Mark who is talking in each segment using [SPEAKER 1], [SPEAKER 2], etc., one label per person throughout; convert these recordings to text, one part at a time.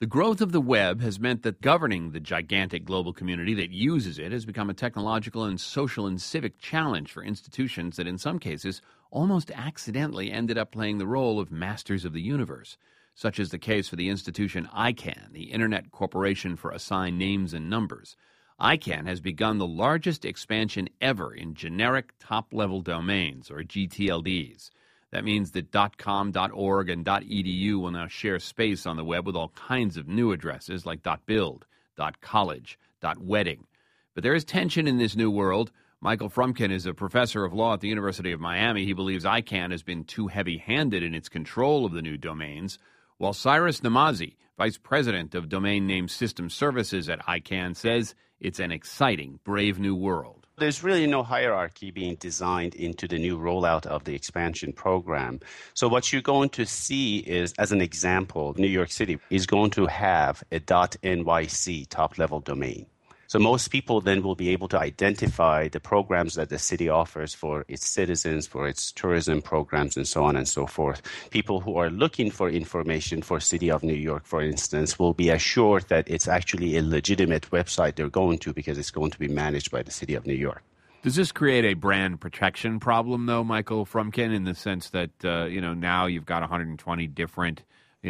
[SPEAKER 1] The growth of the web has meant that governing the gigantic global community that uses it has become a technological and social and civic challenge for institutions that in some cases almost accidentally ended up playing the role of masters of the universe. Such is the case for the institution ICANN, the Internet Corporation for Assigned Names and Numbers. ICANN has begun the largest expansion ever in generic top-level domains, or GTLDs. That means that .com, .org, and .edu will now share space on the web with all kinds of new addresses like .build, .college, .wedding. But there is tension in this new world. Michael Frumkin is a professor of law at the University of Miami. He believes ICANN has been too heavy-handed in its control of the new domains, while Cyrus Namazi, vice president of Domain Name System Services at ICANN, says it's an exciting, brave new world.
[SPEAKER 2] There's really no hierarchy being designed into the new rollout of the expansion program. So what you're going to see is, as an example, New York City is going to have a .nyc top-level domain. So most people then will be able to identify the programs that the city offers for its citizens, for its tourism programs, and so on and so forth. People who are looking for information for City of New York, for instance, will be assured that it's actually a legitimate website they're going to because it's going to be managed by the City of New York.
[SPEAKER 1] Does this create a brand protection problem, though, Michael Frumkin, in the sense that, now you've got 120 different,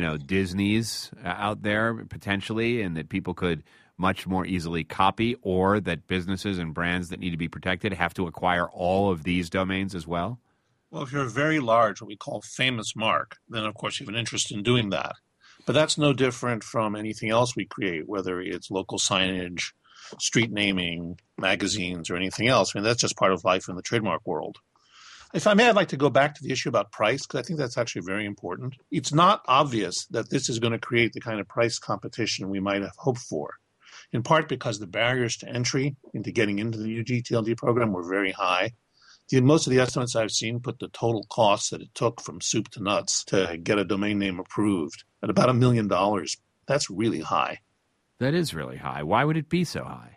[SPEAKER 1] Disneys out there potentially, and that people could much more easily copy, or that businesses and brands that need to be protected have to acquire all of these domains as well?
[SPEAKER 3] Well, if you're a very large, what we call famous mark, then of course you have an interest in doing that. But that's no different from anything else we create, whether it's local signage, street naming, magazines, or anything else. I mean, that's just part of life in the trademark world. If I may, I'd like to go back to the issue about price, because I think that's actually very important. It's not obvious that this is going to create the kind of price competition we might have hoped for, in part because the barriers to entry into getting into the new GTLD program were very high. Most of the estimates I've seen put the total costs that it took from soup to nuts to get a domain name approved at about $1 million. That's really high.
[SPEAKER 1] That is really high. Why would it be so high?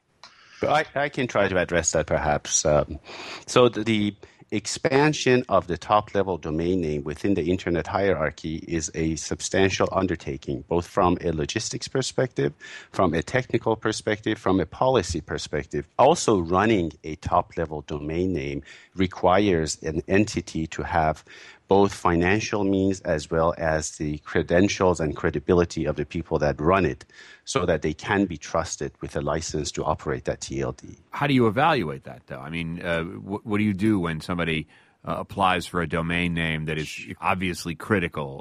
[SPEAKER 2] I can try to address that perhaps. So the expansion of the top-level domain name within the Internet hierarchy is a substantial undertaking, both from a logistics perspective, from a technical perspective, from a policy perspective. Also, running a top-level domain name requires an entity to have both financial means as well as the credentials and credibility of the people that run it, so that they can be trusted with a license to operate that TLD.
[SPEAKER 1] How do you evaluate that, though? I mean, what do you do when somebody applies for a domain name that is obviously critical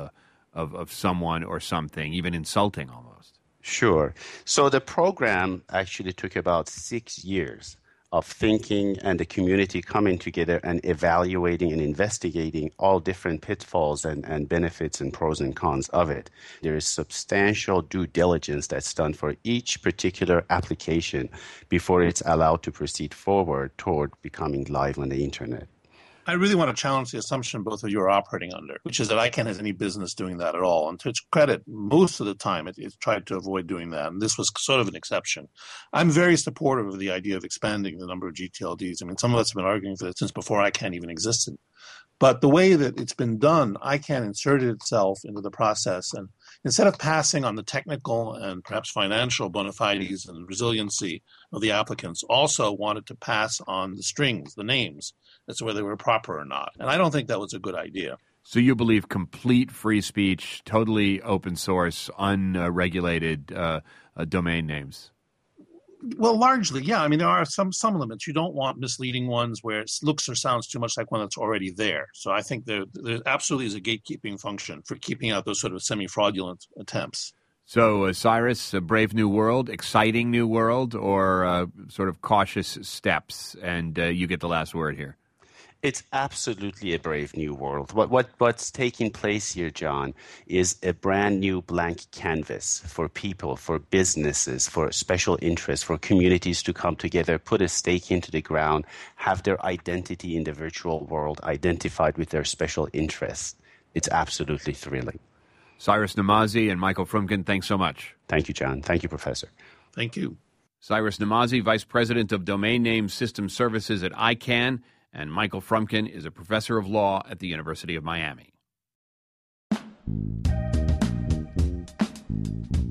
[SPEAKER 1] of someone or something, even insulting almost?
[SPEAKER 2] Sure. So the program actually took about 6 years of thinking and the community coming together and evaluating and investigating all different pitfalls and benefits and pros and cons of it. There is substantial due diligence that's done for each particular application before it's allowed to proceed forward toward becoming live on the Internet.
[SPEAKER 3] I really want to challenge the assumption both of you are operating under, which is that ICANN has any business doing that at all. And to its credit, most of the time it's tried to avoid doing that. And this was sort of an exception. I'm very supportive of the idea of expanding the number of GTLDs. I mean, some of us have been arguing for that since before ICANN even existed. But the way that it's been done, ICANN inserted itself into the process. And instead of passing on the technical and perhaps financial bona fides and resiliency of the applicants, also wanted to pass on the strings, the names, as to whether they were proper or not. And I don't think that was a good idea.
[SPEAKER 1] So you believe complete free speech, totally open source, unregulated domain names?
[SPEAKER 3] Well, largely, yeah. I mean, there are some limits. You don't want misleading ones where it looks or sounds too much like one that's already there. So I think there absolutely is a gatekeeping function for keeping out those sort of semi-fraudulent attempts.
[SPEAKER 1] So, Cyrus, a brave new world, exciting new world, or sort of cautious steps? And you get the last word here.
[SPEAKER 2] It's absolutely a brave new world. What's taking place here, John, is a brand new blank canvas for people, for businesses, for special interests, for communities to come together, put a stake into the ground, have their identity in the virtual world identified with their special interests. It's absolutely thrilling.
[SPEAKER 1] Cyrus Namazi and Michael Frumkin, thanks so much.
[SPEAKER 2] Thank you, John. Thank you, Professor.
[SPEAKER 3] Thank you.
[SPEAKER 1] Cyrus Namazi, Vice President of Domain Name System Services at ICANN, and Michael Frumkin is a professor of law at the University of Miami.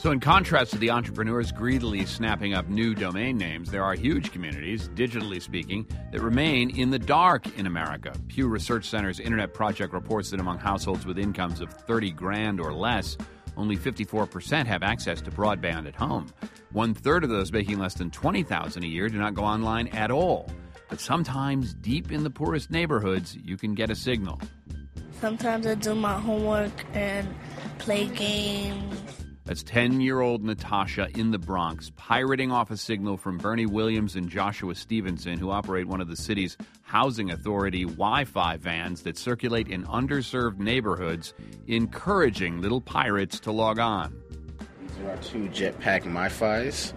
[SPEAKER 1] So in contrast to the entrepreneurs greedily snapping up new domain names, there are huge communities, digitally speaking, that remain in the dark in America. Pew Research Center's Internet Project reports that among households with incomes of 30 grand or less, only 54% have access to broadband at home. 1/3 of those making less than $20,000 a year do not go online at all. But sometimes, deep in the poorest neighborhoods, you can get a signal.
[SPEAKER 4] Sometimes I do my homework and play games.
[SPEAKER 1] That's 10-year-old Natasha in the Bronx, pirating off a signal from Bernie Williams and Joshua Stevenson, who operate one of the city's housing authority Wi-Fi vans that circulate in underserved neighborhoods, encouraging little pirates to log on.
[SPEAKER 5] These are our 2 Jetpack MiFis.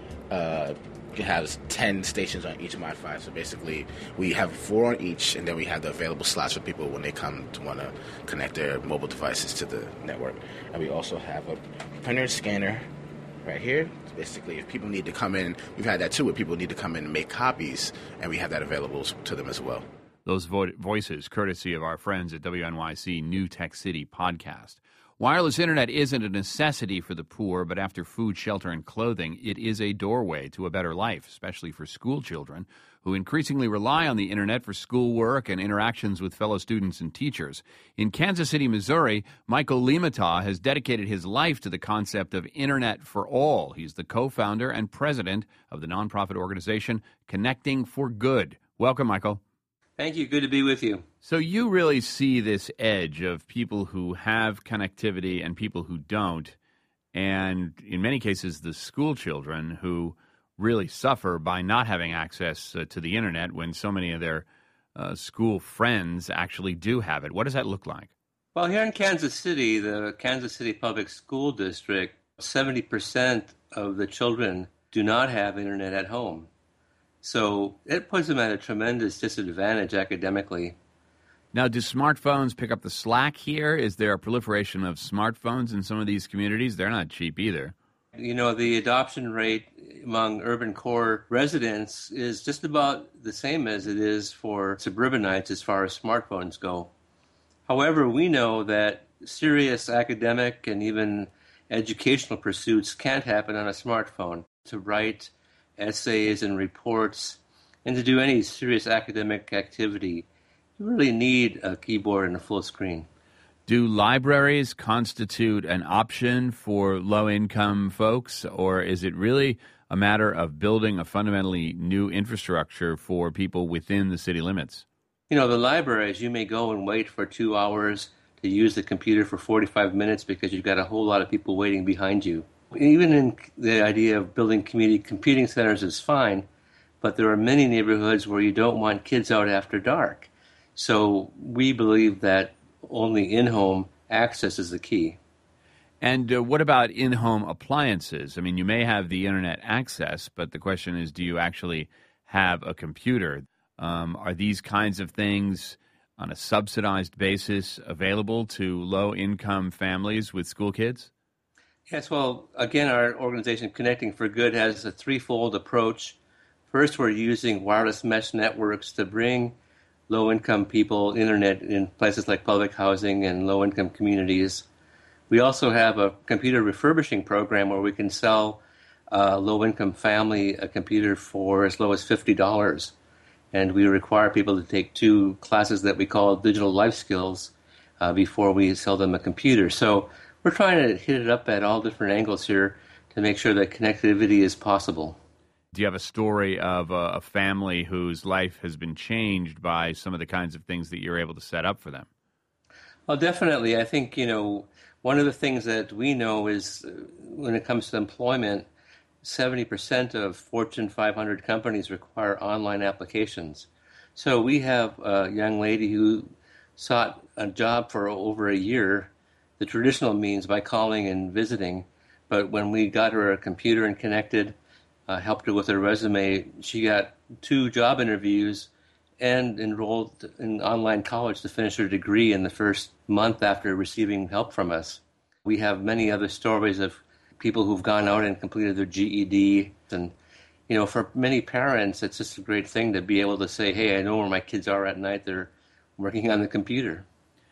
[SPEAKER 5] It has 10 stations on each MiFi. So basically, we have 4 on each, and then we have the available slots for people when they come to want to connect their mobile devices to the network. And we also have a printer scanner right here. So basically, if people need to come in, we've had that too, where people need to come in and make copies, and we have that available to them as well.
[SPEAKER 1] Those voices, courtesy of our friends at WNYC New Tech City podcast. Wireless internet isn't a necessity for the poor, but after food, shelter, and clothing, it is a doorway to a better life, especially for school children who increasingly rely on the internet for schoolwork and interactions with fellow students and teachers. In Kansas City, Missouri, Michael Limata has dedicated his life to the concept of Internet for All. He's the co-founder and president of the nonprofit organization Connecting for Good. Welcome, Michael.
[SPEAKER 6] Thank you. Good to be with you.
[SPEAKER 1] So you really see this edge of people who have connectivity and people who don't, and in many cases the school children who really suffer by not having access to the internet when so many of their school friends actually do have it. What does that look like?
[SPEAKER 6] Well, here in Kansas City, the Kansas City Public School District, 70% of the children do not have internet at home. So it puts them at a tremendous disadvantage academically.
[SPEAKER 1] Now, do smartphones pick up the slack here? Is there a proliferation of smartphones in some of these communities? They're not cheap either.
[SPEAKER 6] You know, the adoption rate among urban core residents is just about the same as it is for suburbanites as far as smartphones go. However, we know that serious academic and even educational pursuits can't happen on a smartphone. To write essays and reports and to do any serious academic activity, you really need a keyboard and a full screen.
[SPEAKER 1] Do libraries constitute an option for low-income folks, or is it really a matter of building a fundamentally new infrastructure for people within the city limits?
[SPEAKER 6] You know, the libraries, you may go and wait for 2 hours to use the computer for 45 minutes because you've got a whole lot of people waiting behind you. Even in the idea of building community computing centers is fine, but there are many neighborhoods where you don't want kids out after dark. So we believe that only in-home access is the key.
[SPEAKER 1] And what about in-home appliances? I mean, you may have the internet access, but the question is, do you actually have a computer? Are these kinds of things on a subsidized basis available to low-income families with school kids?
[SPEAKER 6] Yes, well, again, our organization Connecting for Good has a threefold approach. First, we're using wireless mesh networks to bring low-income people internet in places like public housing and low-income communities. We also have a computer refurbishing program where we can sell a low-income family a computer for as low as $50. And we require people to take 2 classes that we call digital life skills before we sell them a computer. So we're trying to hit it up at all different angles here to make sure that connectivity is possible.
[SPEAKER 1] Do you have a story of a family whose life has been changed by some of the kinds of things that you're able to set up for them?
[SPEAKER 6] Well, definitely. I think, you know, one of the things that we know is when it comes to employment, 70% of Fortune 500 companies require online applications. So we have a young lady who sought a job for over a year, the traditional means by calling and visiting. But when we got her a computer and connected, helped her with her resume, she got 2 job interviews and enrolled in online college to finish her degree in the first month after receiving help from us. We have many other stories of people who've gone out and completed their GED. And, you know, for many parents, it's just a great thing to be able to say, hey, I know where my kids are at night. They're working on the computer.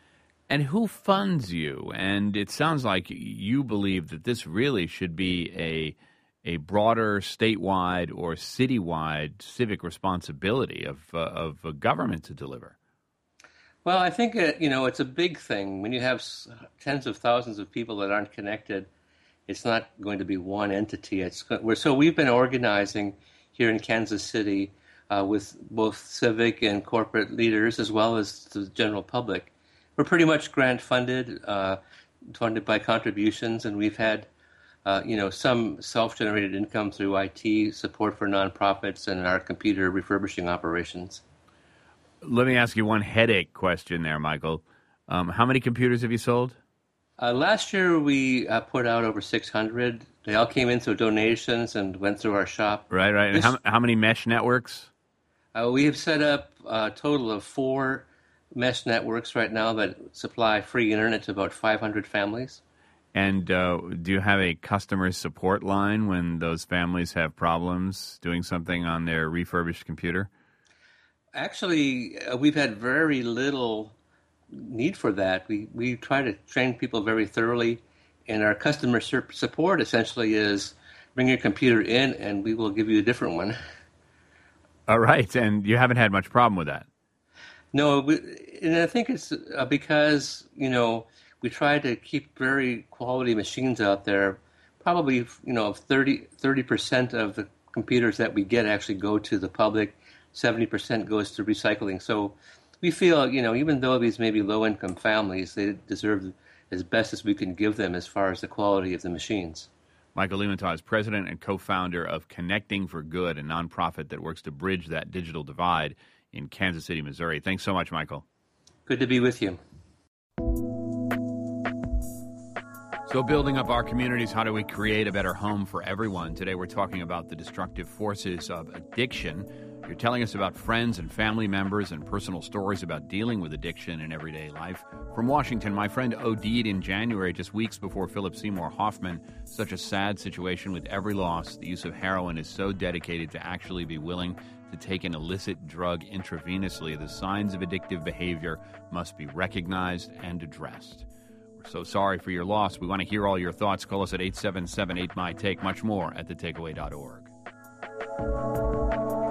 [SPEAKER 1] And who funds you? And it sounds like you believe that this really should be a broader statewide or citywide civic responsibility of a government to deliver.
[SPEAKER 6] Well, I think it's a big thing when you have tens of thousands of people that aren't connected. It's not going to be one entity. So we've been organizing here in Kansas City with both civic and corporate leaders as well as the general public. We're pretty much grant funded, funded by contributions, and we've had some self-generated income through IT support for nonprofits and our computer refurbishing operations.
[SPEAKER 1] Let me ask you one headache question there, Michael. How many computers have you sold?
[SPEAKER 6] Last year we put out over 600. They all came in through donations and went through our shop.
[SPEAKER 1] Right. And how many mesh networks?
[SPEAKER 6] We have set up a total of 4 mesh networks right now that supply free internet to about 500 families.
[SPEAKER 1] And do you have a customer support line when those families have problems doing something on their refurbished computer?
[SPEAKER 6] Actually, we've had very little need for that. We try to train people very thoroughly, and our customer support essentially is bring your computer in and we will give you a different one.
[SPEAKER 1] All right, and you haven't had much problem with that? No,
[SPEAKER 6] and I think it's because, we try to keep very quality machines out there. Probably, 30% of the computers that we get actually go to the public. 70% goes to recycling. So we feel, even though these may be low-income families, they deserve as best as we can give them as far as the quality of the machines.
[SPEAKER 1] Michael Leventhal is president and co-founder of Connecting for Good, a nonprofit that works to bridge that digital divide in Kansas City, Missouri. Thanks so much, Michael.
[SPEAKER 6] Good to be with you.
[SPEAKER 1] So building up our communities, how do we create a better home for everyone? Today we're talking about the destructive forces of addiction. You're telling us about friends and family members and personal stories about dealing with addiction in everyday life. From Washington, my friend OD'd in January, just weeks before Philip Seymour Hoffman. Such a sad situation with every loss. The use of heroin is so dedicated to actually be willing to take an illicit drug intravenously. The signs of addictive behavior must be recognized and addressed. We're so sorry for your loss. We want to hear all your thoughts. Call us at 877-8MY-TAKE. Much more at thetakeaway.org.